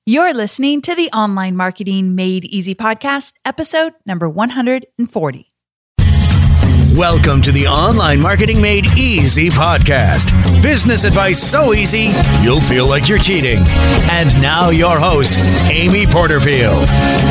You're listening to the Online Marketing Made Easy podcast, episode number 140. Welcome to the Online Marketing Made Easy podcast. Business advice so easy, you'll feel like you're cheating. And now your host, Amy Porterfield.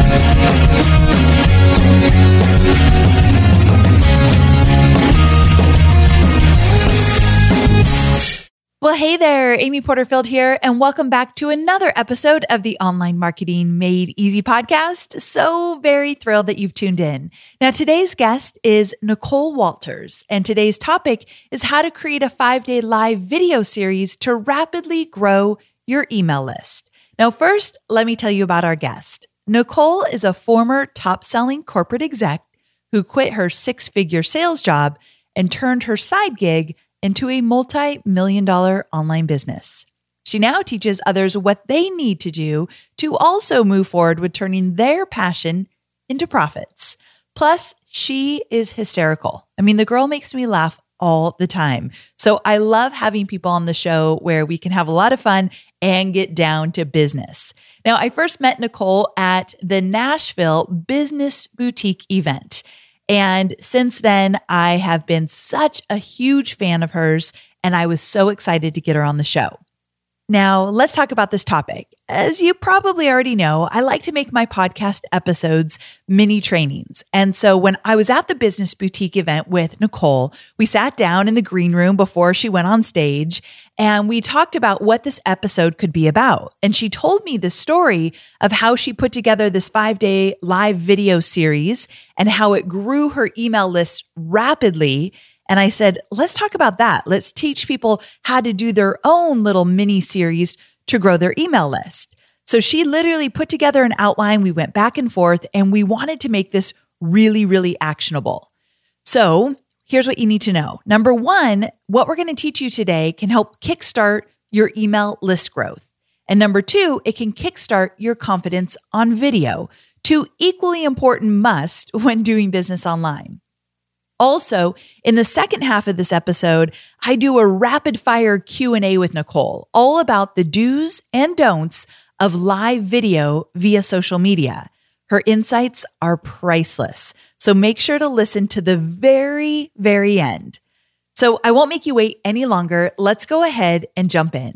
Well, hey there, Amy Porterfield here, and welcome back to another episode of the Online Marketing Made Easy podcast. So very thrilled that you've tuned in. Now, today's guest is Nicole Walters, and today's topic is how to create a 5-day live video series to rapidly grow your email list. Now, first, let me tell you about our guest. Nicole is a former top-selling corporate exec who quit her 6-figure sales job and turned her side gig into a multi-million-dollar online business. She now teaches others what they need to do to also move forward with turning their passion into profits. Plus, she is hysterical. I mean, the girl makes me laugh all the time. So I love having people on the show where we can have a lot of fun and get down to business. Now, I first met Nicole at the Nashville Business Boutique event. And since then, I have been such a huge fan of hers, and I was so excited to get her on the show. Now, let's talk about this topic. As you probably already know, I like to make my podcast episodes mini trainings. And so when I was at the Business Boutique event with Nicole, we sat down in the green room before she went on stage, and we talked about what this episode could be about. And she told me the story of how she put together this 5-day live video series and how it grew her email list rapidly. And I said, let's talk about that. Let's teach people how to do their own little mini series to grow their email list. So she literally put together an outline. We went back and forth, and we wanted to make this really, really actionable. So here's what you need to know. Number one, what we're going to teach you today can help kickstart your email list growth. And number two, it can kickstart your confidence on video. Two equally important musts when doing business online. Also, in the second half of this episode, I do a rapid fire Q&A with Nicole, all about the do's and don'ts of live video via social media. Her insights are priceless, so make sure to listen to the very, very end. So I won't make you wait any longer. Let's go ahead and jump in.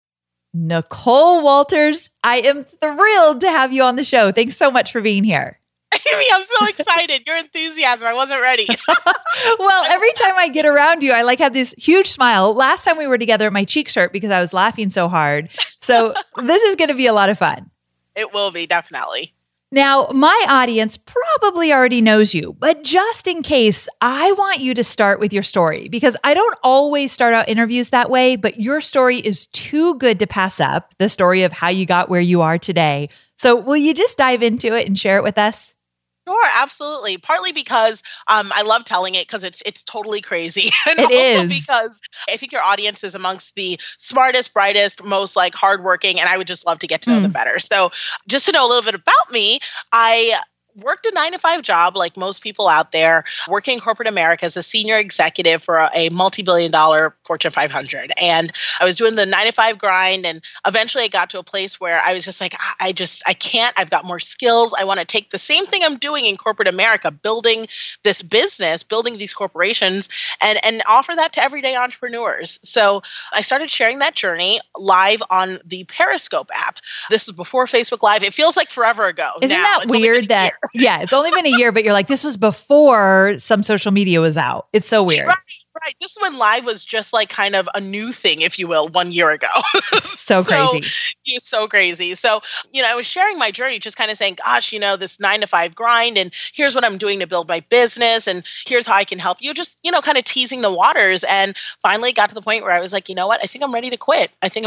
Nicole Walters, I am thrilled to have you on the show. Thanks so much for being here. Amy, I'm so excited. Your enthusiasm. I wasn't ready. Well, every time I get around you, I have this huge smile. Last time we were together, my cheeks hurt because I was laughing so hard. So this is going to be a lot of fun. It will be, definitely. Now, my audience probably already knows you, but just in case, I want you to start with your story because I don't always start out interviews that way, but your story is too good to pass up, the story of how you got where you are today. So will you just dive into it and share it with us? Sure, absolutely. Partly because I love telling it because it's totally crazy. And it also is. Because I think your audience is amongst the smartest, brightest, most hardworking, and I would just love to get to know them better. So just to know a little bit about me, I worked a 9-to-5 job like most people out there, working in corporate America as a senior executive for a multi-billion-dollar Fortune 500. And I was doing the 9-to-5 grind. And eventually I got to a place where I was just like, I can't, I've got more skills. I want to take the same thing I'm doing in corporate America, building this business, building these corporations, and offer that to everyday entrepreneurs. So I started sharing that journey live on the Periscope app. This was before Facebook Live. It feels like forever ago. Isn't that weird that yeah, it's only been a year, but you're like, this was before some social media was out. It's so weird. Right. This is when live was just kind of a new thing, if you will, 1 year ago. So crazy. So crazy. So, I was sharing my journey, just kind of saying, gosh, this 9-to-5 grind, and here's what I'm doing to build my business, and here's how I can help you, just, kind of teasing the waters. And finally got to the point where I was like, you know what? I think I'm ready to quit.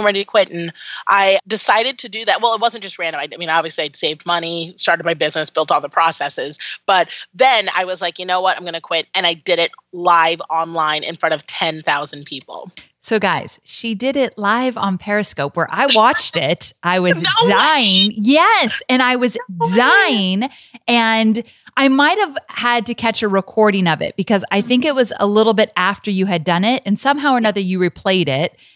And I decided to do that. Well, it wasn't just random. Obviously I'd saved money, started my business, built all the processes. But then I was like, you know what? I'm going to quit. And I did it live online in front of 10,000 people. So guys, she did it live on Periscope where I watched it. I was dying. Yes. And I was dying. And I might have had to catch a recording of it because I think it was a little bit after you had done it. And somehow or another, you replayed it.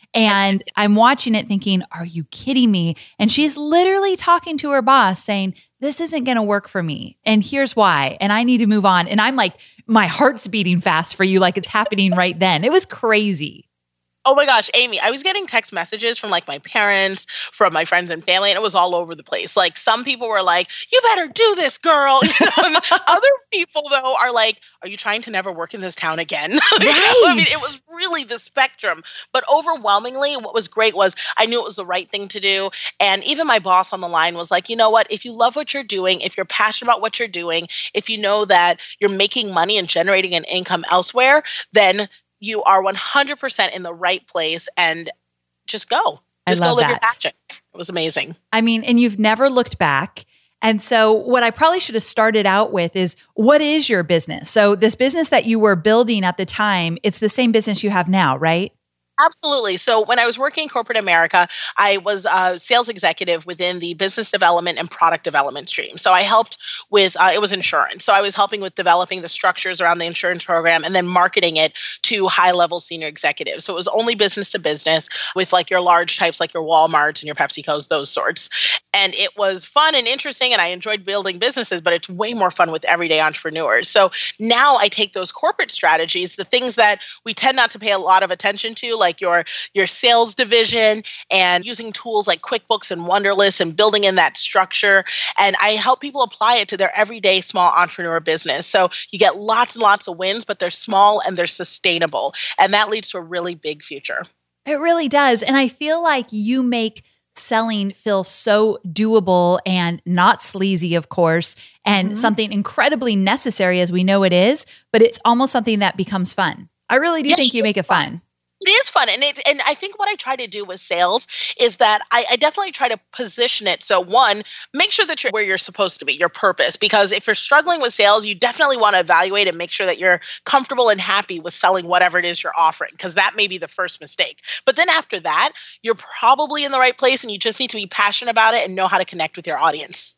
And I'm watching it thinking, are you kidding me? And she's literally talking to her boss saying, this isn't going to work for me. And here's why. And I need to move on. And I'm like, my heart's beating fast for you. Like it's happening right then. It was crazy. Oh my gosh, Amy, I was getting text messages from like my parents, from my friends and family, and it was all over the place. Like some people were like, you better do this, girl. Other people, though, are like, are you trying to never work in this town again? Right. I mean, it was really the spectrum. But overwhelmingly, what was great was I knew it was the right thing to do. And even my boss on the line was like, you know what? If you love what you're doing, if you're passionate about what you're doing, if you know that you're making money and generating an income elsewhere, then you are 100% in the right place, and just go. Just go live your passion. It was amazing. I mean, and you've never looked back. And so what I probably should have started out with is, what is your business? So this business that you were building at the time, it's the same business you have now, right? Absolutely. So when I was working in corporate America, I was a sales executive within the business development and product development stream. So I helped with, it was insurance. So I was helping with developing the structures around the insurance program and then marketing it to high-level senior executives. So it was only business to business with like your large types, like your Walmarts and your PepsiCos, those sorts. And it was fun and interesting, and I enjoyed building businesses, but it's way more fun with everyday entrepreneurs. So now I take those corporate strategies, the things that we tend not to pay a lot of attention to, like your sales division, and using tools like QuickBooks and Wunderlist and building in that structure. And I help people apply it to their everyday small entrepreneur business. So you get lots and lots of wins, but they're small and they're sustainable. And that leads to a really big future. It really does. And I feel like you make selling feel so doable and not sleazy, of course, and something incredibly necessary, as we know it is, but it's almost something that becomes fun. I really do think you make it fun. It is fun. And I think what I try to do with sales is that I definitely try to position it. So one, make sure that you're where you're supposed to be, your purpose. Because if you're struggling with sales, you definitely want to evaluate and make sure that you're comfortable and happy with selling whatever it is you're offering, because that may be the first mistake. But then after that, you're probably in the right place, and you just need to be passionate about it and know how to connect with your audience.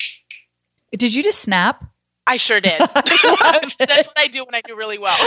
Did you just snap? I sure did. That's what I do when I do really well.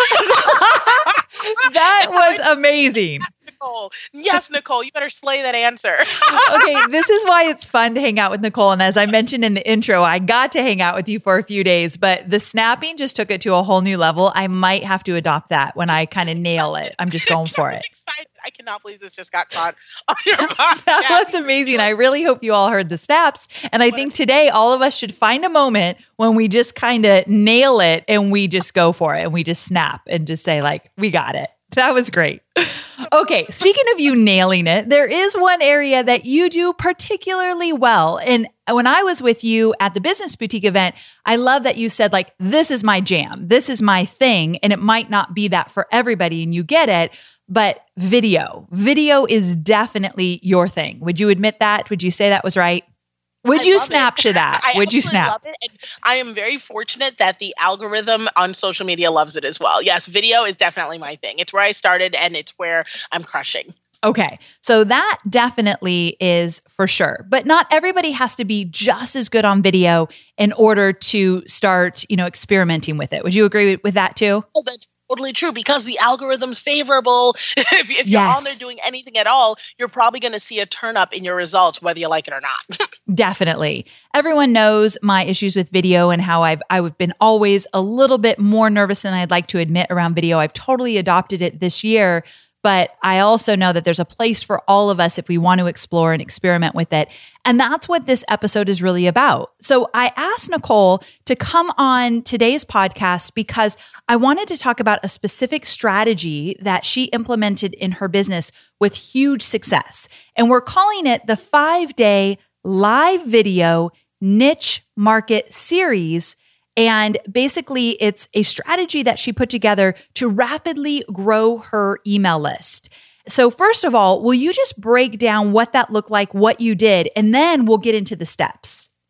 That was amazing. Nicole. Yes, Nicole, you better slay that answer. Okay, this is why it's fun to hang out with Nicole. And as I mentioned in the intro, I got to hang out with you for a few days, but the snapping just took it to a whole new level. I might have to adopt that when I kind of nail it. I'm just going for it. Excited. I cannot believe this just got caught on your podcast. That was amazing. I really hope you all heard the snaps. And I think today all of us should find a moment when we just kind of nail it and we just go for it and we just snap and just say like, we got it. That was great. Okay, speaking of you nailing it, there is one area that you do particularly well. And when I was with you at the Business Boutique event, I love that you said like, this is my jam. This is my thing. And it might not be that for everybody, and you get it. But video is definitely your thing. Would you admit that? Would you say that was right? Would you snap to that? Would you snap? Love it. And I am very fortunate that the algorithm on social media loves it as well. Yes, video is definitely my thing. It's where I started, and it's where I'm crushing. Okay. So that definitely is for sure. But not everybody has to be just as good on video in order to start, experimenting with it. Would you agree with that too? Oh, that's totally true, because the algorithm's favorable. If you're on there doing anything at all, you're probably going to see a turn up in your results, whether you like it or not. Definitely. Everyone knows my issues with video and how I've been always a little bit more nervous than I'd like to admit around video. I've totally adopted it this year, but I also know that there's a place for all of us if we want to explore and experiment with it. And that's what this episode is really about. So I asked Nicole to come on today's podcast because I wanted to talk about a specific strategy that she implemented in her business with huge success. And we're calling it the 5-day live video niche market series. And basically, it's a strategy that she put together to rapidly grow her email list. So first of all, will you just break down what that looked like, what you did, and then we'll get into the steps?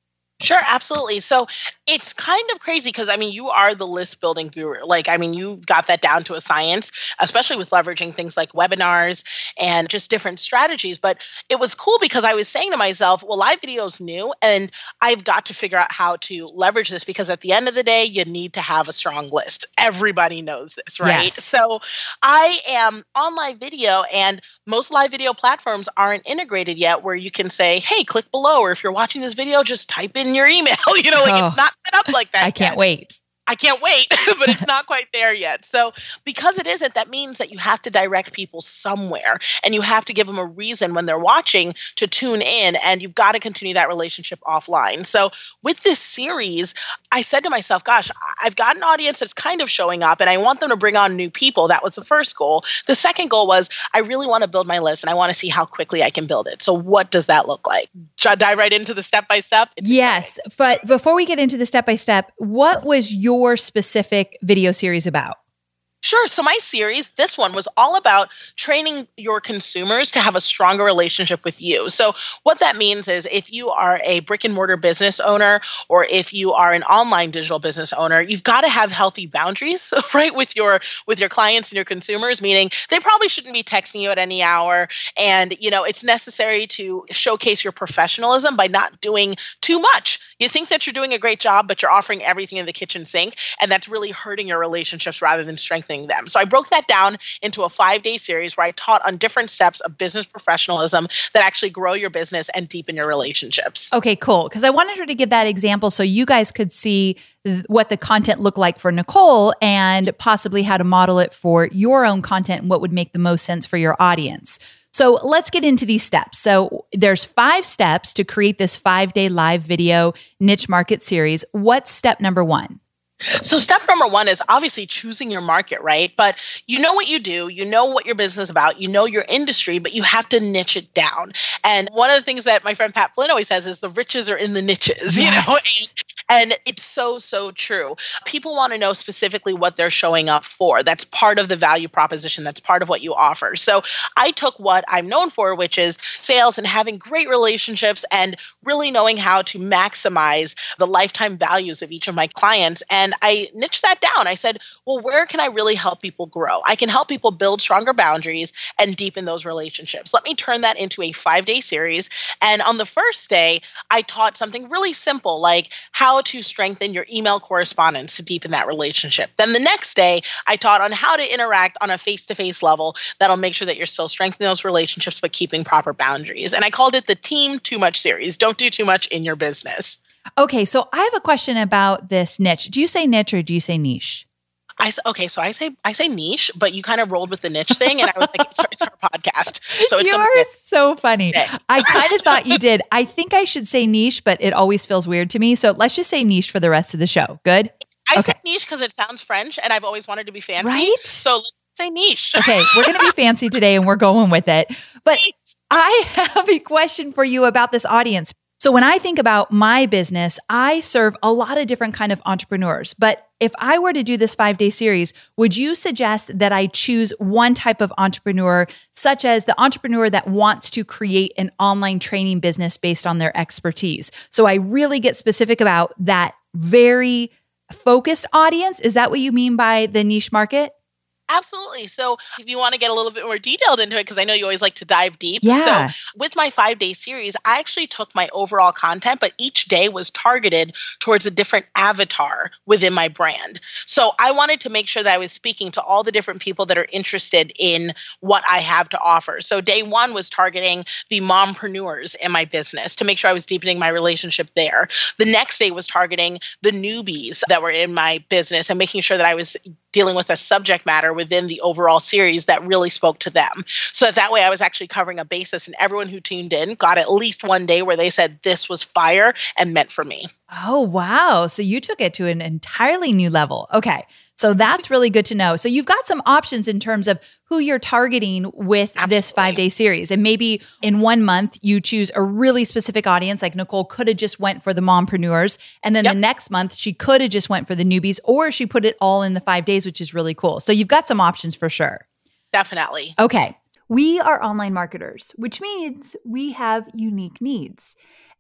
Sure, absolutely. So it's kind of crazy because, you are the list building guru. You got that down to a science, especially with leveraging things like webinars and just different strategies. But it was cool because I was saying to myself, well, live video is new and I've got to figure out how to leverage this because at the end of the day, you need to have a strong list. Everybody knows this, right? Yes. So I am on live video and most live video platforms aren't integrated yet where you can say, hey, click below, or if you're watching this video, just type in your email. It's not set up like that. I can't wait. I can't wait, but it's not quite there yet. So because it isn't, that means that you have to direct people somewhere and you have to give them a reason when they're watching to tune in, and you've got to continue that relationship offline. So with this series, I said to myself, gosh, I've got an audience that's kind of showing up and I want them to bring on new people. That was the first goal. The second goal was I really want to build my list and I want to see how quickly I can build it. So what does that look like? Should I dive right into the step-by-step? Yes. But before we get into the step-by-step, what was your specific video series about? Sure. So my series, this one was all about training your consumers to have a stronger relationship with you. So what that means is if you are a brick and mortar business owner, or if you are an online digital business owner, you've got to have healthy boundaries, right? With your clients and your consumers, meaning they probably shouldn't be texting you at any hour. And, it's necessary to showcase your professionalism by not doing too much. You think that you're doing a great job, but you're offering everything in the kitchen sink. And that's really hurting your relationships rather than strengthening them. So I broke that down into a 5-day series where I taught on different steps of business professionalism that actually grow your business and deepen your relationships. Okay, cool. Because I wanted her to give that example so you guys could see what the content looked like for Nicole and possibly how to model it for your own content and what would make the most sense for your audience. So let's get into these steps. So there's 5 steps to create this 5-day live video niche market series. What's step number 1? So step number 1 is obviously choosing your market, right? But you know what you do, you know what your business is about, you know your industry, but you have to niche it down. And one of the things that my friend Pat Flynn always says is the riches are in the niches, Yes. And it's so, so true. People want to know specifically what they're showing up for. That's part of the value proposition. That's part of what you offer. So I took what I'm known for, which is sales and having great relationships and really knowing how to maximize the lifetime values of each of my clients. And I niched that down. I said, well, where can I really help people grow? I can help people build stronger boundaries and deepen those relationships. Let me turn that into a 5-day series. And on the first day, I taught something really simple, like how to strengthen your email correspondence to deepen that relationship. Then the next day, I taught on how to interact on a face-to-face level that'll make sure that you're still strengthening those relationships, but keeping proper boundaries. And I called it the Team Too Much series. Don't do too much in your business. Okay, so I have a question about this niche. Do you say niche or do you say niche? I say niche, but you kind of rolled with the niche thing, and I was like, it's our podcast. So it's You're so funny. I kind of thought you did. I think I should say niche, but it always feels weird to me. So let's just say niche for the rest of the show. Good? I said niche because it sounds French, and I've always wanted to be fancy. Right? So let's say niche. Okay, we're going to be fancy today, and we're going with it. But I have a question for you about this audience. So when I think about my business, I serve a lot of different kind of entrepreneurs. But if I were to do this 5-day series, would you suggest that I choose one type of entrepreneur, such as the entrepreneur that wants to create an online training business based on their expertise? So I really get specific about that very focused audience. Is that what you mean by the niche market? Absolutely. So if you want to get a little bit more detailed into it, because I know you always like to dive deep. Yeah. So with my 5-day series, I actually took my overall content, but each day was targeted towards a different avatar within my brand. So I wanted to make sure that I was speaking to all the different people that are interested in what I have to offer. So day 1 was targeting the mompreneurs in my business to make sure I was deepening my relationship there. The next day was targeting the newbies that were in my business and making sure that I was dealing with a subject matter within the overall series that really spoke to them. So that way I was actually covering a basis, and everyone who tuned in got at least one day where they said, this was fire and meant for me. Oh, wow. So you took it to an entirely new level. Okay. So that's really good to know. So you've got some options in terms of who you're targeting with this 5-day series. And maybe in 1 month, you choose a really specific audience, like Nicole could have just went for the mompreneurs. And then the next month, she could have just went for the newbies, or she put it all in the 5 days, which is really cool. So you've got some options for sure. Definitely. Okay. We are online marketers, which means we have unique needs.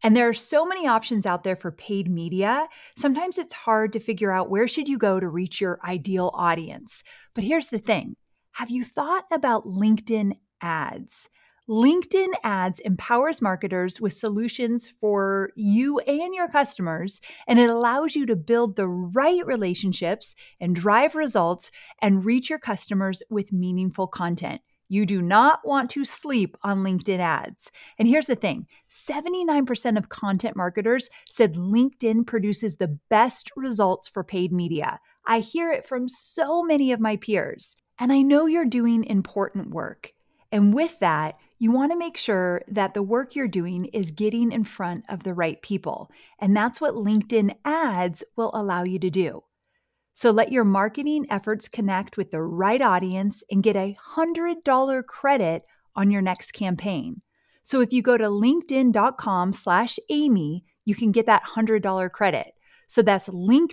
And there are so many options out there for paid media. Sometimes it's hard to figure out where should you go to reach your ideal audience. But here's the thing. Have you thought about LinkedIn ads? LinkedIn ads empowers marketers with solutions for you and your customers, and it allows you to build the right relationships and drive results and reach your customers with meaningful content. You do not want to sleep on LinkedIn ads. And here's the thing, 79% of content marketers said LinkedIn produces the best results for paid media. I hear it from so many of my peers. And I know you're doing important work. And with that, you want to make sure that the work you're doing is getting in front of the right people. And that's what LinkedIn ads will allow you to do. So let your marketing efforts connect with the right audience and get a $100 credit on your next campaign. So if you go to linkedin.com/Amy, you can get that $100 credit. So that's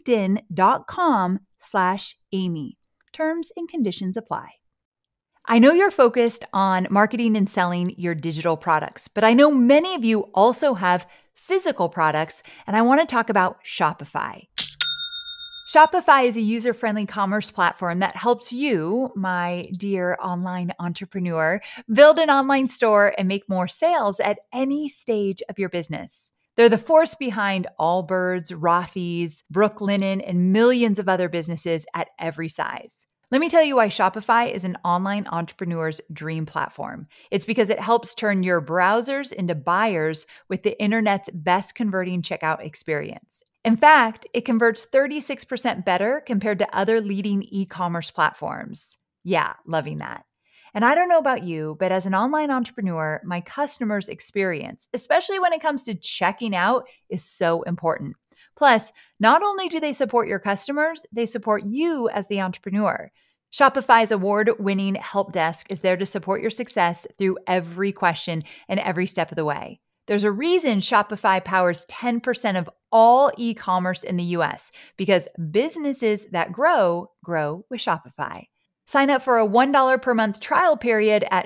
linkedin.com/Amy. Terms and conditions apply. I know you're focused on marketing and selling your digital products, but I know many of you also have physical products, and I want to talk about Shopify. Shopify is a user-friendly commerce platform that helps you, my dear online entrepreneur, build an online store and make more sales at any stage of your business. They're the force behind Allbirds, Rothy's, Brooklinen, and millions of other businesses at every size. Let me tell you why Shopify is an online entrepreneur's dream platform. It's because it helps turn your browsers into buyers with the internet's best converting checkout experience. In fact, it converts 36% better compared to other leading e-commerce platforms. Yeah, loving that. And I don't know about you, but as an online entrepreneur, my customers' experience, especially when it comes to checking out, is so important. Plus, not only do they support your customers, they support you as the entrepreneur. Shopify's award-winning help desk is there to support your success through every question and every step of the way. There's a reason Shopify powers 10% of all e-commerce in the US, because businesses that grow with Shopify. Sign up for a $1 per month trial period at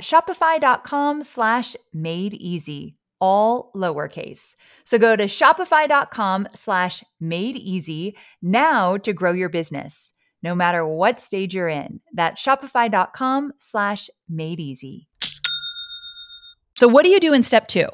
shopify.com/madeeasy, all lowercase. So go to shopify.com/madeeasy now to grow your business, no matter what stage you're in. That's shopify.com/madeeasy. So what do you do in step 2?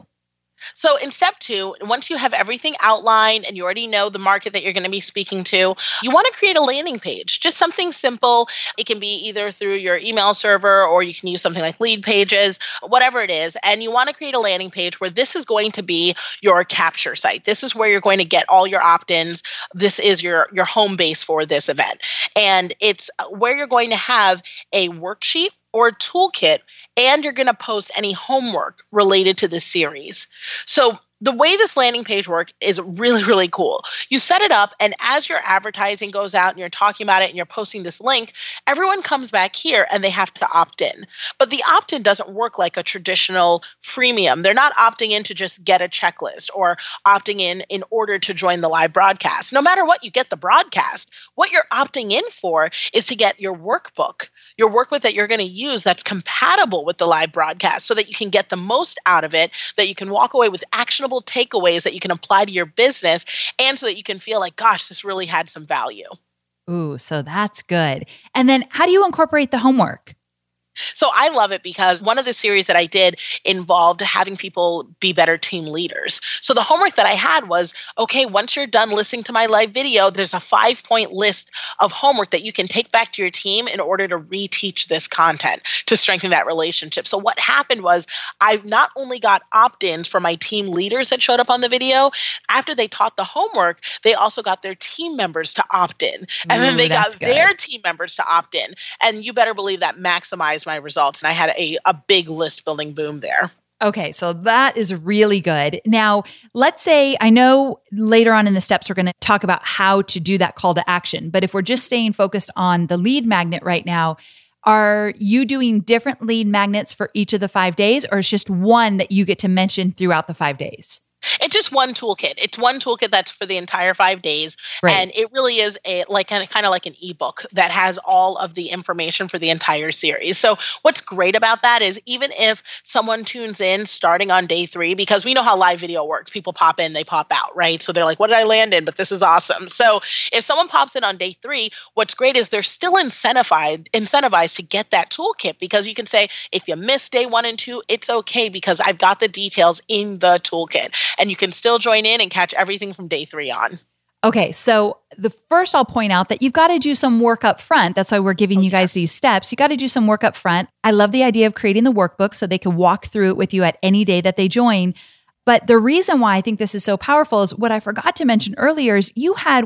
So in step 2, once you have everything outlined and you already know the market that you're going to be speaking to, you want to create a landing page, just something simple. It can be either through your email server or you can use something like Lead Pages, whatever it is. And you want to create a landing page where this is going to be your capture site. This is where you're going to get all your opt-ins. This is your home base for this event. And it's where you're going to have a worksheet or a toolkit, and you're going to post any homework related to this series. So the way this landing page works is really, really cool. You set it up, and as your advertising goes out and you're talking about it and you're posting this link, everyone comes back here and they have to opt in. But the opt-in doesn't work like a traditional freemium. They're not opting in to just get a checklist or opting in order to join the live broadcast. No matter what, you get the broadcast. What you're opting in for is to get your workbook that you're going to use that's compatible with the live broadcast so that you can get the most out of it, that you can walk away with actionable takeaways that you can apply to your business, and so that you can feel like, gosh, this really had some value. Ooh, so that's good. And then how do you incorporate the homework? So I love it because one of the series that I did involved having people be better team leaders. So the homework that I had was, okay, once you're done listening to my live video, there's a 5-point list of homework that you can take back to your team in order to reteach this content to strengthen that relationship. So what happened was I not only got opt-ins for my team leaders that showed up on the video, after they taught the homework, they also got their team members to opt in. And then they got their team members to opt in. And you better believe that maximized my results. And I had a big list building boom there. Okay, so that is really good. Now, let's say, I know later on in the steps, we're going to talk about how to do that call to action. But if we're just staying focused on the lead magnet right now, are you doing different lead magnets for each of the 5 days, or it's just one that you get to mention throughout the 5 days? It's just one toolkit. It's one toolkit that's for the entire 5 days. Right. And it really is kind of like an ebook that has all of the information for the entire series. So what's great about that is even if someone tunes in starting on day 3, because we know how live video works, people pop in, they pop out, right? So they're like, what did I land in? But this is awesome. So if someone pops in on day 3, what's great is they're still incentivized to get that toolkit, because you can say, if you miss day 1 and 2, it's okay because I've got the details in the toolkit. And you can still join in and catch everything from day 3 on. Okay, so the first I'll point out that you've got to do some work up front. That's why we're giving you guys these steps. You got to do some work up front. I love the idea of creating the workbook so they can walk through it with you at any day that they join. But the reason why I think this is so powerful is what I forgot to mention earlier is you had,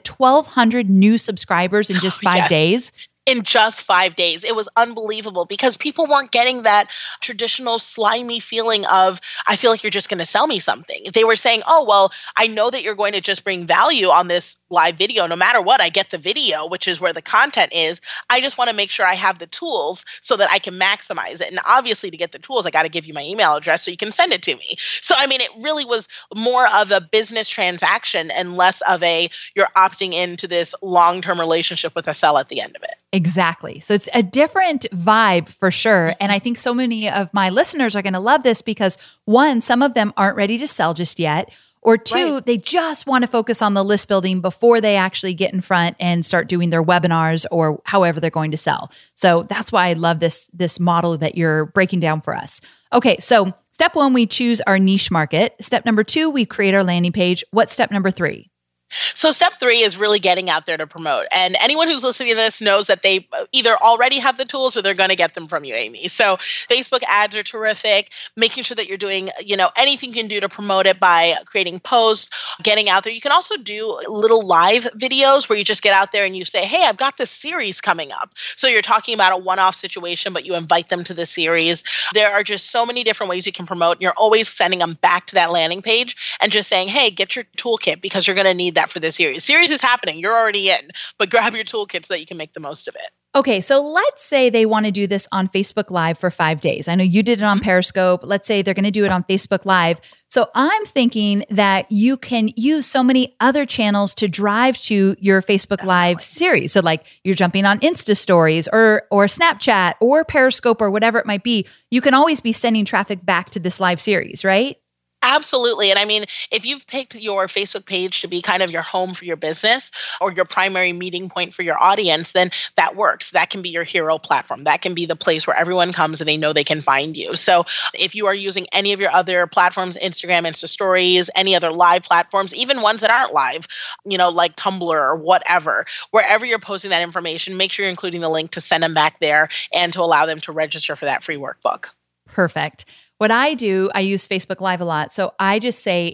1,200 new subscribers in just 5 days? In just 5 days. It was unbelievable because people weren't getting that traditional slimy feeling of, I feel like you're just going to sell me something. They were saying, oh, well, I know that you're going to just bring value on this live video. No matter what, I get the video, which is where the content is. I just want to make sure I have the tools so that I can maximize it. And obviously to get the tools, I got to give you my email address so you can send it to me. So, I mean, it really was more of a business transaction and less of you're opting into this long-term relationship with a sell at the end of it. Exactly. So it's a different vibe for sure. And I think so many of my listeners are going to love this because 1, some of them aren't ready to sell just yet. Or 2, they just want to focus on the list building before they actually get in front and start doing their webinars or however they're going to sell. So that's why I love this model that you're breaking down for us. Okay. So step 1, we choose our niche market. Step number 2, we create our landing page. What's step number 3? So step 3 is really getting out there to promote. And anyone who's listening to this knows that they either already have the tools or they're going to get them from you, Amy. So Facebook ads are terrific, making sure that you're doing, anything you can do to promote it by creating posts, getting out there. You can also do little live videos where you just get out there and you say, hey, I've got this series coming up. So you're talking about a one-off situation, but you invite them to the series. There are just so many different ways you can promote. And you're always sending them back to that landing page and just saying, hey, get your toolkit because you're going to need that for this series. Series is happening. You're already in, but grab your toolkit so that you can make the most of it. Okay, so let's say they want to do this on Facebook Live for 5 days. I know you did it on Periscope. Let's say they're going to do it on Facebook Live. So I'm thinking that you can use so many other channels to drive to your Facebook Live series. So like you're jumping on Insta stories or Snapchat or Periscope or whatever it might be. You can always be sending traffic back to this live series, right? Absolutely. And I mean, if you've picked your Facebook page to be kind of your home for your business or your primary meeting point for your audience, then that works. That can be your hero platform. That can be the place where everyone comes and they know they can find you. So if you are using any of your other platforms, Instagram, Insta Stories, any other live platforms, even ones that aren't live, like Tumblr or whatever, wherever you're posting that information, make sure you're including the link to send them back there and to allow them to register for that free workbook. Perfect. What I do, I use Facebook Live a lot. So I just say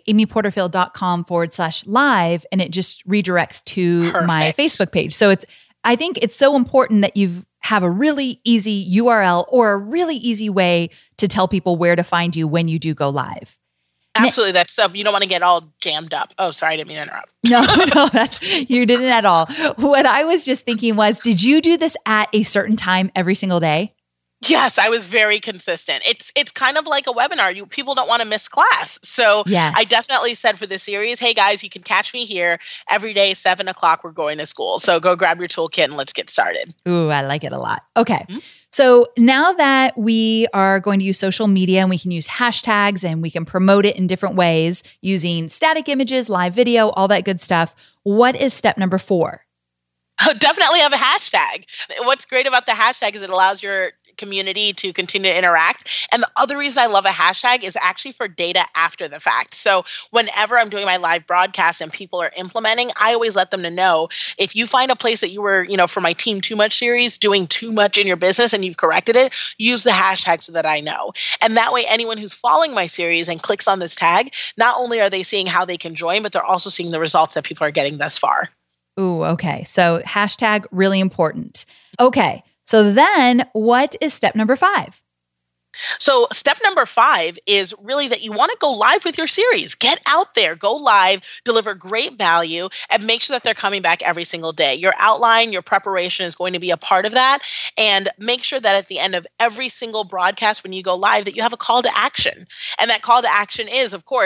amyporterfield.com/live and it just redirects to my Facebook page. So I think it's so important that you have a really easy URL or a really easy way to tell people where to find you when you do go live. Absolutely. That's stuff you don't want to get all jammed up. Oh, sorry, I didn't mean to interrupt. No, you didn't at all. What I was just thinking was, did you do this at a certain time every single day? Yes, I was very consistent. It's kind of like a webinar. People don't want to miss class. So yes. I definitely said for this series, hey guys, you can catch me here every day, 7:00, we're going to school. So go grab your toolkit and let's get started. Ooh, I like it a lot. Okay. Mm-hmm. So now that we are going to use social media and we can use hashtags and we can promote it in different ways using static images, live video, all that good stuff, what is step number 4? Definitely have a hashtag. What's great about the hashtag is it allows your community to continue to interact. And the other reason I love a hashtag is actually for data after the fact. So whenever I'm doing my live broadcast and people are implementing, I always let them to know if you find a place that you were, for my Team Too Much series, doing too much in your business and you've corrected it, use the hashtag so that I know. And that way, anyone who's following my series and clicks on this tag, not only are they seeing how they can join, but they're also seeing the results that people are getting thus far. Ooh, okay. So hashtag really important. Okay. So then what is step number 5? So step number 5 is really that you want to go live with your series. Get out there, go live, deliver great value, and make sure that they're coming back every single day. Your outline, your preparation is going to be a part of that. And make sure that at the end of every single broadcast when you go live that you have a call to action. And that call to action is, of course,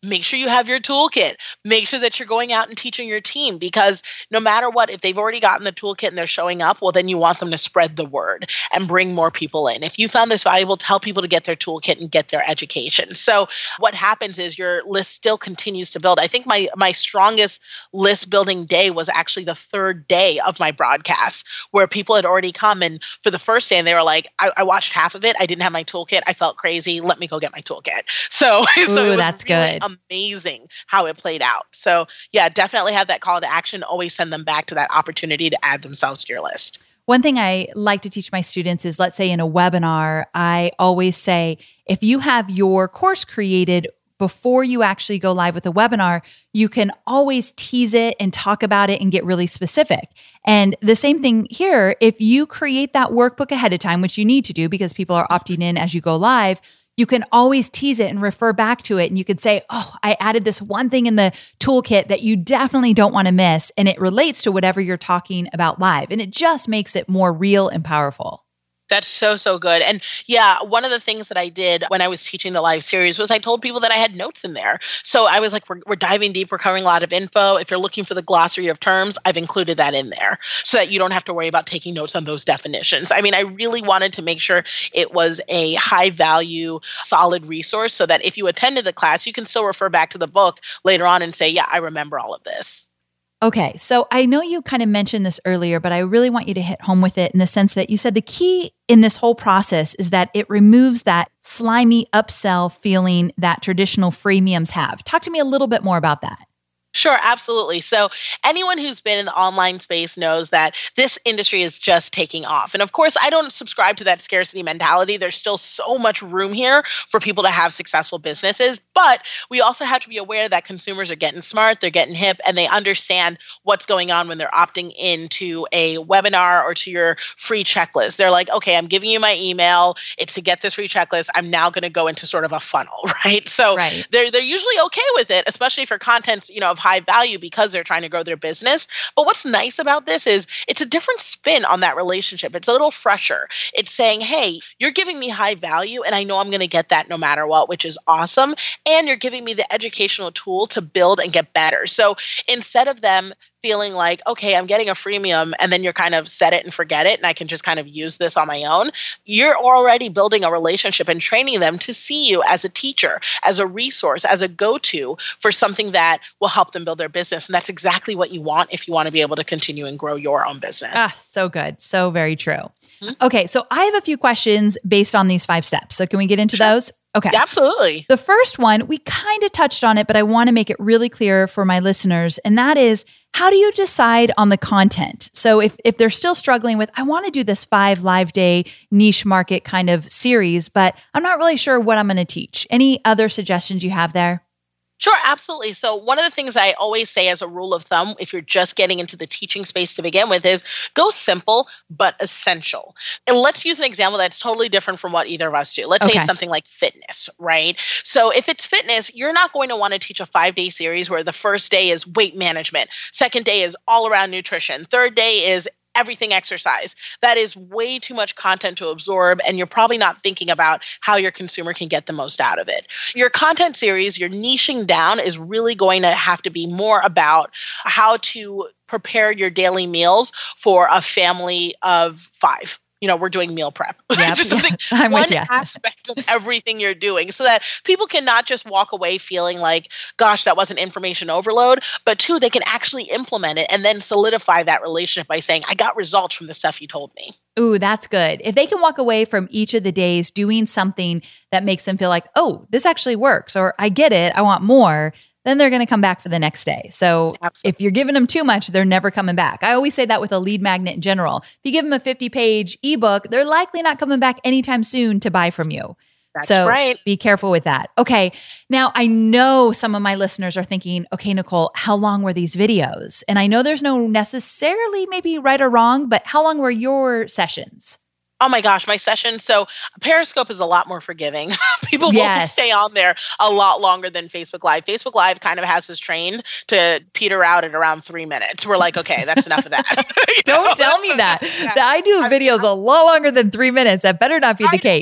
make sure you have your toolkit. Make sure that you're going out and teaching your team, because no matter what, if they've already gotten the toolkit and they're showing up, well, then you want them to spread the word and bring more people in. If you found this valuable, tell people to get their toolkit and get their education. So what happens is your list still continues to build. I think my strongest list building day was actually the third day of my broadcast, where people had already come. And for the first day, and they were like, I watched half of it. I didn't have my toolkit. I felt crazy. Let me go get my toolkit. So it was that's really good. Amazing how it played out. So yeah, definitely have that call to action. Always send them back to that opportunity to add themselves to your list. One thing I like to teach my students is, let's say in a webinar, I always say, if you have your course created before you actually go live with the webinar, you can always tease it and talk about it and get really specific. And the same thing here, if you create that workbook ahead of time, which you need to do because people are opting in as you go live, you can always tease it and refer back to it. And you could say, oh, I added this one thing in the toolkit that you definitely don't want to miss. And it relates to whatever you're talking about live. And it just makes it more real and powerful. That's so good. And yeah, one of the things that I did when I was teaching the live series was I told people that I had notes in there. So I was like, we're diving deep, we're covering a lot of info. If you're looking for the glossary of terms, I've included that in there so that you don't have to worry about taking notes on those definitions. I mean, I really wanted to make sure it was a high value, solid resource so that if you attended the class, you can still refer back to the book later on and say, yeah, I remember all of this. Okay, so I know you kind of mentioned this earlier, but I really want you to hit home with it in the sense that you said the key in this whole process is that it removes that slimy upsell feeling that traditional freemiums have. Talk to me a little bit more about that. Sure, absolutely. So anyone who's been in the online space knows that this industry is just taking off. And of course, I don't subscribe to that scarcity mentality. There's still so much room here for people to have successful businesses. But we also have to be aware that consumers are getting smart, they're getting hip, and they understand what's going on when they're opting into a webinar or to your free checklist. They're like, okay, I'm giving you my email. It's to get this free checklist. I'm now going to go into sort of a funnel, right? So they're usually okay with it, especially for content, of high value because they're trying to grow their business. But what's nice about this is it's a different spin on that relationship. It's a little fresher. It's saying, hey, you're giving me high value and I know I'm going to get that no matter what, which is awesome. And you're giving me the educational tool to build and get better. So instead of them feeling like, okay, I'm getting a freemium and then you're kind of set it and forget it and I can just kind of use this on my own, you're already building a relationship and training them to see you as a teacher, as a resource, as a go-to for something that will help them build their business. And that's exactly what you want if you want to be able to continue and grow your own business. So good. So very true. Mm-hmm. Okay, so I have a few questions based on these 5 steps. So can we get into those? Okay. Yeah, absolutely. The first one, we kind of touched on it, but I want to make it really clear for my listeners. And that is, how do you decide on the content? So if they're still struggling with, I want to do this 5 live day niche market kind of series, but I'm not really sure what I'm going to teach. Any other suggestions you have there? Sure, absolutely. So one of the things I always say as a rule of thumb, if you're just getting into the teaching space to begin with, is go simple, but essential. And let's use an example that's totally different from what either of us do. Let's say it's something like fitness, right? So if it's fitness, you're not going to want to teach a 5-day series where the first day is weight management, second day is all around nutrition, third day is everything exercise. That is way too much content to absorb, and you're probably not thinking about how your consumer can get the most out of it. Your content series, your niching down is really going to have to be more about how to prepare your daily meals for a family of 5. We're doing meal prep. Yep, just one aspect of everything you're doing so that people can not just walk away feeling like, gosh, that wasn't information overload, but 2, they can actually implement it and then solidify that relationship by saying, I got results from the stuff you told me. Ooh, that's good. If they can walk away from each of the days doing something that makes them feel like, oh, this actually works, or I get it, I want more, then they're going to come back for the next day. So If you're giving them too much, they're never coming back. I always say that with a lead magnet in general. If you give them a 50-page ebook, they're likely not coming back anytime soon to buy from you. That's so right. Be careful with that. Okay. Now, I know some of my listeners are thinking, okay, Nicole, how long were these videos? And I know there's no necessarily maybe right or wrong, but how long were your sessions? Oh my gosh, my session. So Periscope is a lot more forgiving. People will stay on there a lot longer than Facebook Live. Facebook Live kind of has us trained to peter out at around 3 minutes. We're like, okay, that's enough of that. Don't tell me that. I do videos a lot longer than 3 minutes. That better not be the case.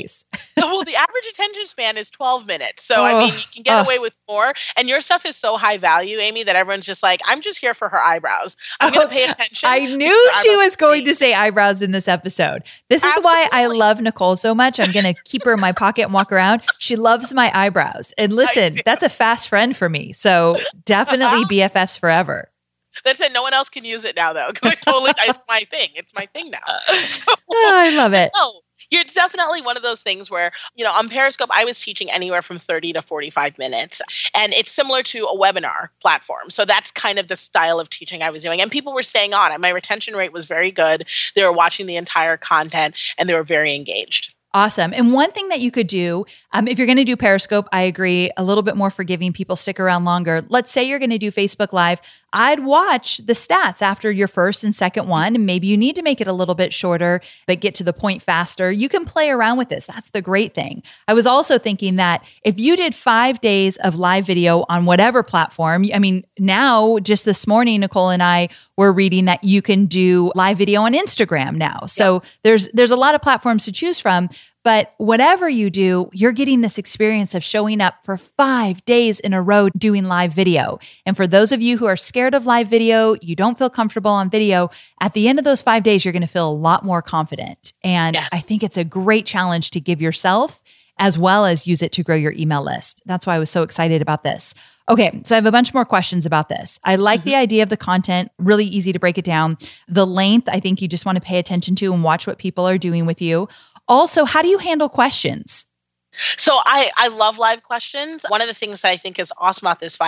Well, the average attention span is 12 minutes. So, I mean, you can get away with more. And your stuff is so high value, Amy, that everyone's just like, I'm just here for her eyebrows. I'm going to pay attention. I knew she was going to say eyebrows in this episode. This is why I love Nicole so much. I'm going to keep her in my pocket and walk around. She loves my eyebrows. And listen, that's a fast friend for me. So definitely BFFs forever. That's it. No one else can use it now, though, because it's my thing. It's my thing now. So, I love it. No, it's definitely one of those things where, on Periscope, I was teaching anywhere from 30 to 45 minutes. And it's similar to a webinar platform. So that's kind of the style of teaching I was doing. And people were staying on it. My retention rate was very good. They were watching the entire content and they were very engaged. Awesome. And one thing that you could do, if you're going to do Periscope, I agree, a little bit more forgiving. People stick around longer. Let's say you're going to do Facebook Live. I'd watch the stats after your first and second one. And maybe you need to make it a little bit shorter, but get to the point faster. You can play around with this. That's the great thing. I was also thinking that if you did 5 days of live video on whatever platform, I mean, now just this morning, Nicole and I were reading that you can do live video on Instagram now. So there's a lot of platforms to choose from. But whatever you do, you're getting this experience of showing up for 5 days in a row doing live video. And for those of you who are scared of live video, you don't feel comfortable on video, at the end of those 5 days, you're going to feel a lot more confident. And I think it's a great challenge to give yourself as well as use it to grow your email list. That's why I was so excited about this. Okay, so I have a bunch more questions about this. I like the idea of the content, really easy to break it down. The length, I think you just want to pay attention to and watch what people are doing with you. Also, how do you handle questions? So I love live questions. One of the things that I think is awesome about this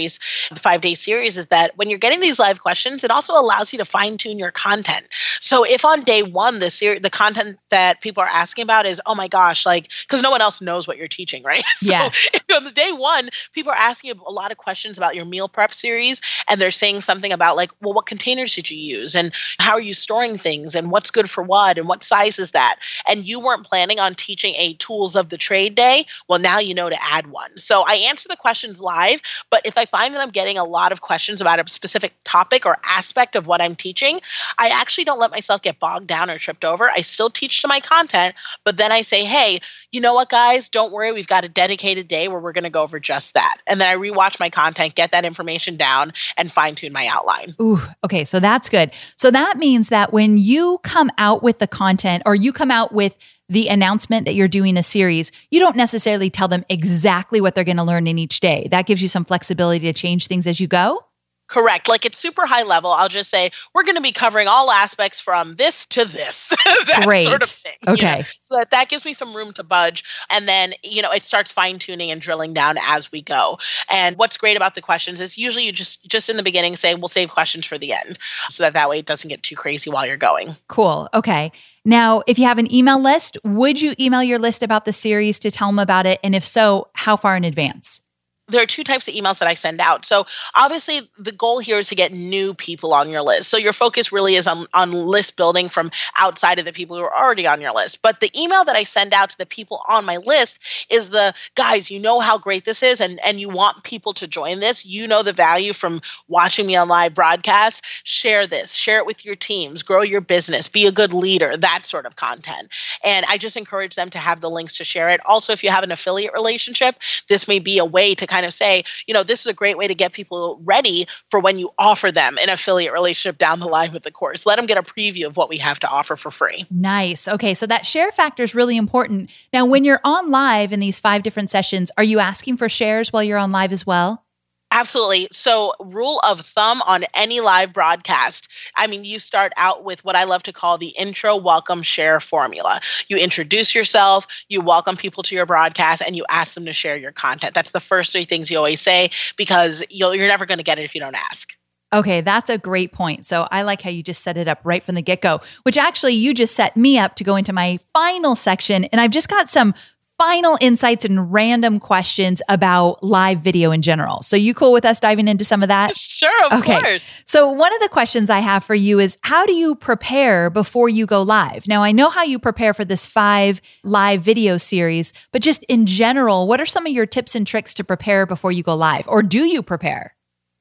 5-day series is that when you're getting these live questions, it also allows you to fine tune your content. So if on day one, the content that people are asking about is, oh my gosh, because no one else knows what you're teaching, right? Yes. So on the day one, people are asking a lot of questions about your meal prep series. And they're saying something about well, what containers did you use? And how are you storing things? And what's good for what? And what size is that? And you weren't planning on teaching a tools of the trade day, well, now you know to add one. So I answer the questions live, but if I find that I'm getting a lot of questions about a specific topic or aspect of what I'm teaching, I actually don't let myself get bogged down or tripped over. I still teach to my content, but then I say, hey, you know what, guys, don't worry. We've got a dedicated day where we're going to go over just that. And then I rewatch my content, get that information down, and fine tune my outline. Ooh, okay. So that's good. So that means that when you come out with the content or you come out with the announcement that you're doing a series, you don't necessarily tell them exactly what they're going to learn in each day. That gives you some flexibility to change things as you go. Correct. It's super high level. I'll just say, we're going to be covering all aspects from this to this. That Great. Sort of thing. Okay. So that gives me some room to budge. And then, it starts fine tuning and drilling down as we go. And what's great about the questions is usually you just in the beginning say, we'll save questions for the end. So that way it doesn't get too crazy while you're going. Cool. Okay. Now, if you have an email list, would you email your list about the series to tell them about it? And if so, how far in advance? There are 2 types of emails that I send out. So obviously the goal here is to get new people on your list. So your focus really is on list building from outside of the people who are already on your list. But the email that I send out to the people on my list is the guys, you know how great this is and you want people to join this. You know the value from watching me on live broadcasts. Share this, share it with your teams, grow your business, be a good leader, that sort of content. And I just encourage them to have the links to share it. Also, if you have an affiliate relationship, this may be a way to kind of say, this is a great way to get people ready for when you offer them an affiliate relationship down the line with the course. Let them get a preview of what we have to offer for free. Nice. Okay. So that share factor is really important. Now, when you're on live in these 5 different sessions, are you asking for shares while you're on live as well? Absolutely. So rule of thumb on any live broadcast, you start out with what I love to call the intro, welcome, share formula. You introduce yourself, you welcome people to your broadcast, and you ask them to share your content. That's the first 3 things you always say because you're never going to get it if you don't ask. Okay, that's a great point. So I like how you just set it up right from the get-go, which actually you just set me up to go into my final section. And I've just got some final insights and random questions about live video in general. So you cool with us diving into some of that? Sure, of course. So one of the questions I have for you is, how do you prepare before you go live? Now, I know how you prepare for this 5 live video series, but just in general, what are some of your tips and tricks to prepare before you go live? Or do you prepare?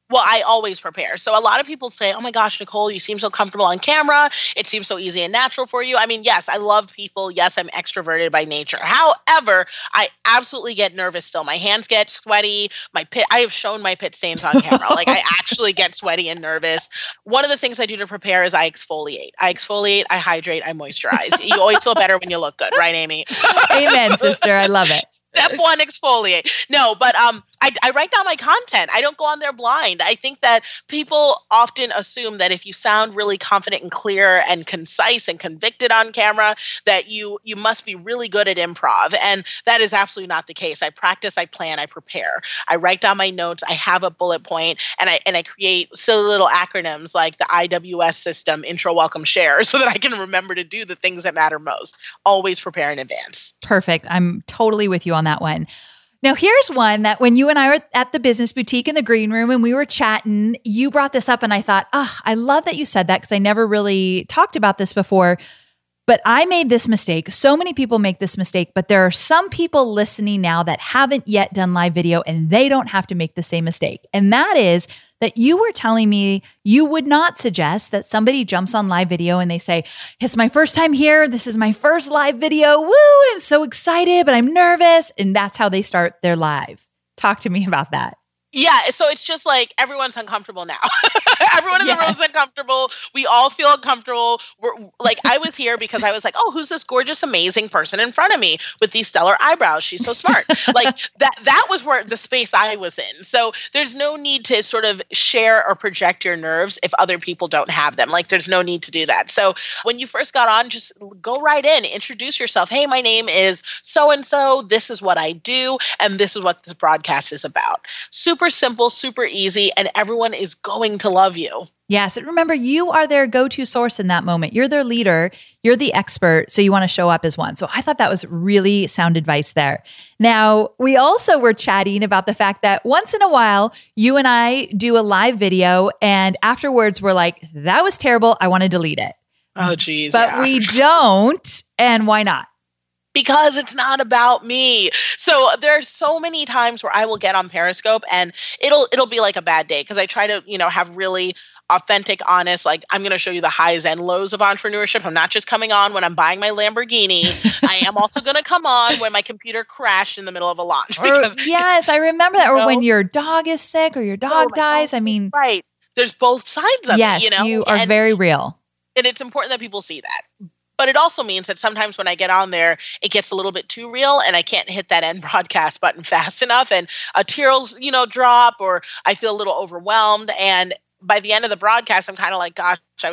Well, I always prepare. So a lot of people say, oh my gosh, Nicole, you seem so comfortable on camera. It seems so easy and natural for you. I mean, yes, I love people. Yes, I'm extroverted by nature. However, I absolutely get nervous still. My hands get sweaty. I have shown my pit stains on camera. Like I actually get sweaty and nervous. One of the things I do to prepare is I exfoliate. I hydrate, I moisturize. You always feel better when you look good, right, Amy? Amen, sister. I love it. Step one, exfoliate. No, but I write down my content. I don't go on there blind. I think that people often assume that if you sound really confident and clear and concise and convicted on camera, that you must be really good at improv. And that is absolutely not the case. I practice, I plan, I prepare. I write down my notes. I have a bullet point, and I create silly little acronyms like the IWS system, intro, welcome, share, so that I can remember to do the things that matter most. Always prepare in advance. Perfect. I'm totally with you on that one. Now, here's one that when you and I were at the business boutique in the green room and we were chatting, you brought this up and I thought, I love that you said that because I never really talked about this before. But I made this mistake. So many people make this mistake, but there are some people listening now that haven't yet done live video and they don't have to make the same mistake. And that is that you were telling me you would not suggest that somebody jumps on live video and they say, it's my first time here. This is my first live video. Woo, I'm so excited, but I'm nervous. And that's how they start their live. Talk to me about that. Yeah, so it's just like everyone's uncomfortable now. Everyone in the room is uncomfortable. We all feel uncomfortable. We're like, I was here because I was like, oh, who's this gorgeous, amazing person in front of me with these stellar eyebrows? She's so smart. Like that was where the space I was in. So there's no need to sort of share or project your nerves if other people don't have them. Like there's no need to do that. So when you first got on, just go right in, introduce yourself. Hey, my name is so-and-so. This is what I do. And this is what this broadcast is about. Super simple, super easy, and everyone is going to love you. Yes. And remember, you are their go-to source in that moment. You're their leader. You're the expert. So you want to show up as one. So I thought that was really sound advice there. Now, we also were chatting about the fact that once in a while, you and I do a live video and afterwards we're like, that was terrible. I want to delete it. Oh, geez. But we don't. And why not? Because it's not about me. So there's so many times where I will get on Periscope and it'll be like a bad day because I try to, have really authentic, honest, like I'm going to show you the highs and lows of entrepreneurship. I'm not just coming on when I'm buying my Lamborghini. I am also going to come on when my computer crashed in the middle of a launch. Yes, I remember that. Or when your dog is sick or your dog dies. I mean, right. There's both sides of it. Yes, you are very real. And it's important that people see that. But it also means that sometimes when I get on there, it gets a little bit too real and I can't hit that end broadcast button fast enough. And a tears, drop, or I feel a little overwhelmed. And by the end of the broadcast, I'm kind of like, gosh, that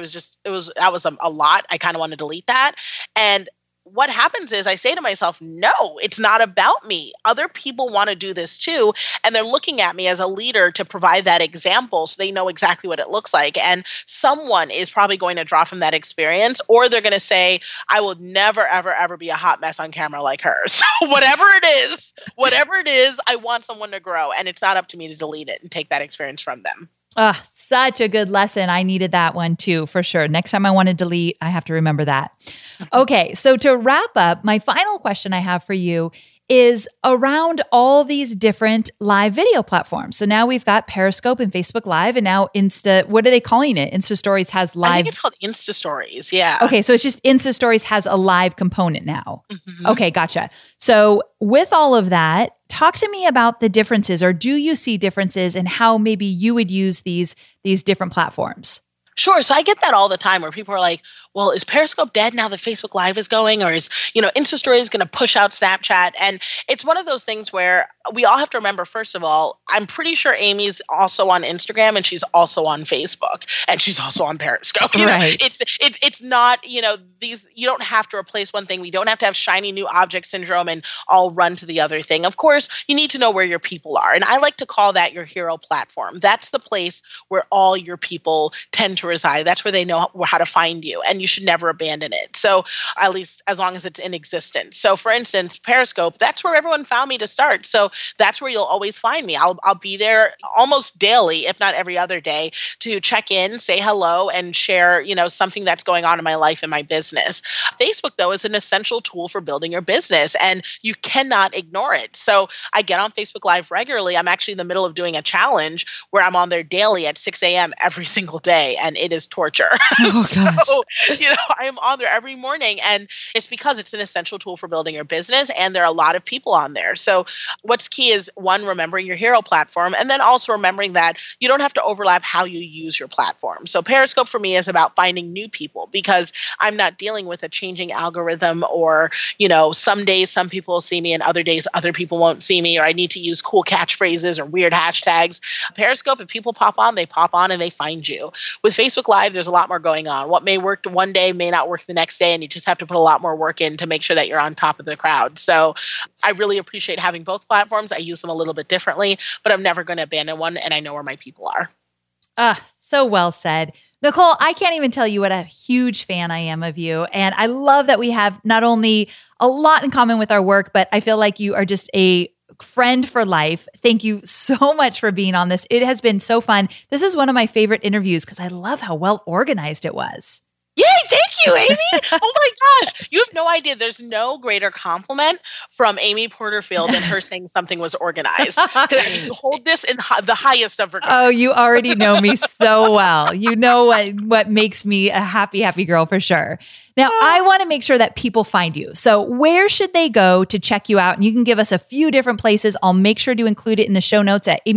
was a lot. I kind of want to delete that. And what happens is I say to myself, no, it's not about me. Other people want to do this too. And they're looking at me as a leader to provide that example so they know exactly what it looks like. And someone is probably going to draw from that experience, or they're going to say, I will never, ever, ever be a hot mess on camera like her. So whatever it is, I want someone to grow. And it's not up to me to delete it and take that experience from them. Such a good lesson. I needed that one too, for sure. Next time I want to delete, I have to remember that. Okay. So to wrap up, my final question I have for you is around all these different live video platforms. So now we've got Periscope and Facebook Live, and now what are they calling it? Insta Stories has live. I think it's called Insta Stories. Yeah. Okay. So it's just Insta Stories has a live component now. Mm-hmm. Okay. Gotcha. So with all of that, talk to me about the differences, or do you see differences in how maybe you would use these different platforms? Sure. So I get that all the time where people are like, well, is Periscope dead now that Facebook Live is going? Or is, Insta Stories going to push out Snapchat? And it's one of those things where we all have to remember, first of all, I'm pretty sure Amy's also on Instagram and she's also on Facebook and she's also on Periscope. Right. It's not, these, you don't have to replace one thing. We don't have to have shiny new object syndrome and all run to the other thing. Of course, you need to know where your people are. And I like to call that your hero platform. That's the place where all your people tend to to reside. That's where they know how to find you, and you should never abandon it. So at least as long as it's in existence. So for instance, Periscope, that's where everyone found me to start. So that's where you'll always find me. I'll be there almost daily, if not every other day, to check in, say hello, and share, something that's going on in my life and my business. Facebook, though, is an essential tool for building your business, and you cannot ignore it. So I get on Facebook Live regularly. I'm actually in the middle of doing a challenge where I'm on there daily at 6 a.m. every single day, and it is torture. Oh, gosh. So, I am on there every morning, and it's because it's an essential tool for building your business, and there are a lot of people on there. So what's key is, one, remembering your hero platform, and then also remembering that you don't have to overlap how you use your platform. So Periscope for me is about finding new people, because I'm not dealing with a changing algorithm or, some days some people will see me and other days other people won't see me, or I need to use cool catchphrases or weird hashtags. Periscope, if people pop on, they pop on and they find you. With Facebook Live, there's a lot more going on. What may work one day may not work the next day, and you just have to put a lot more work in to make sure that you're on top of the crowd. So I really appreciate having both platforms. I use them a little bit differently, but I'm never going to abandon one, and I know where my people are. So well said. Nicole, I can't even tell you what a huge fan I am of you. And I love that we have not only a lot in common with our work, but I feel like you are just a friend for life. Thank you so much for being on this. It has been so fun. This is one of my favorite interviews because I love how well organized it was. Yay, thank you, Amy. Oh my gosh. You have no idea. There's no greater compliment from Amy Porterfield than her saying something was organized. Because you hold this in the highest of regard. Oh, you already know me so well. You know what makes me a happy, happy girl for sure. Now, I want to make sure that people find you. So where should they go to check you out? And you can give us a few different places. I'll make sure to include it in the show notes at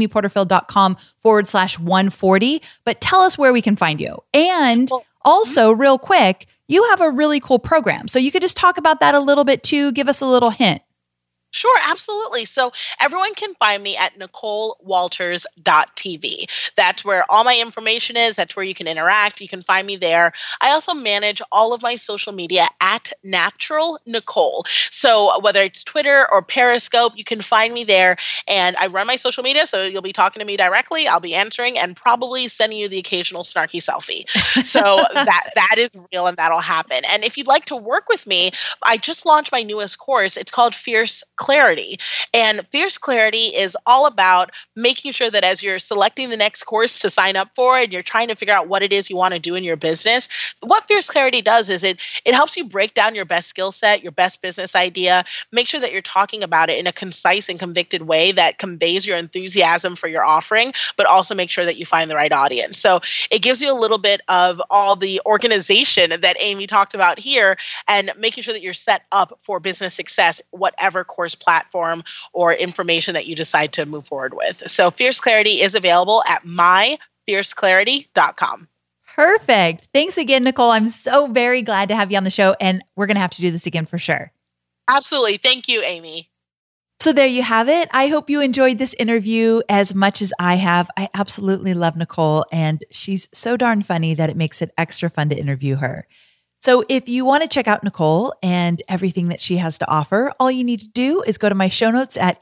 amyporterfield.com/140. But tell us where we can find you. And also, real quick, you have a really cool program. So you could just talk about that a little bit too. Give us a little hint. Sure, absolutely. So everyone can find me at NicoleWalters.tv. That's where all my information is. That's where you can interact. You can find me there. I also manage all of my social media at Natural Nicole. So whether it's Twitter or Periscope, you can find me there. And I run my social media, so you'll be talking to me directly. I'll be answering and probably sending you the occasional snarky selfie. So that is real, and that'll happen. And if you'd like to work with me, I just launched my newest course. It's called Fierce Clarity. And Fierce Clarity is all about making sure that as you're selecting the next course to sign up for and you're trying to figure out what it is you want to do in your business, what Fierce Clarity does is it helps you break down your best skill set, your best business idea, make sure that you're talking about it in a concise and convicted way that conveys your enthusiasm for your offering, but also make sure that you find the right audience. So it gives you a little bit of all the organization that Amy talked about here and making sure that you're set up for business success, whatever course platform or information that you decide to move forward with. So Fierce Clarity is available at myfierceclarity.com. Perfect. Thanks again, Nicole. I'm so very glad to have you on the show, and we're going to have to do this again for sure. Absolutely. Thank you, Amy. So there you have it. I hope you enjoyed this interview as much as I have. I absolutely love Nicole, and she's so darn funny that it makes it extra fun to interview her. So if you want to check out Nicole and everything that she has to offer, all you need to do is go to my show notes at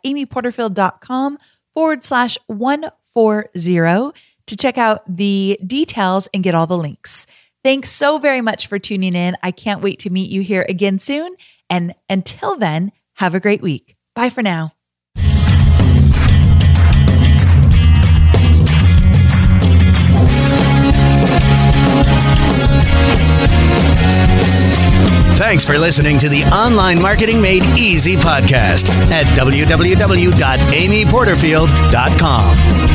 amyporterfield.com/140 to check out the details and get all the links. Thanks so very much for tuning in. I can't wait to meet you here again soon. And until then, have a great week. Bye for now. Thanks for listening to the Online Marketing Made Easy podcast at www.amyporterfield.com.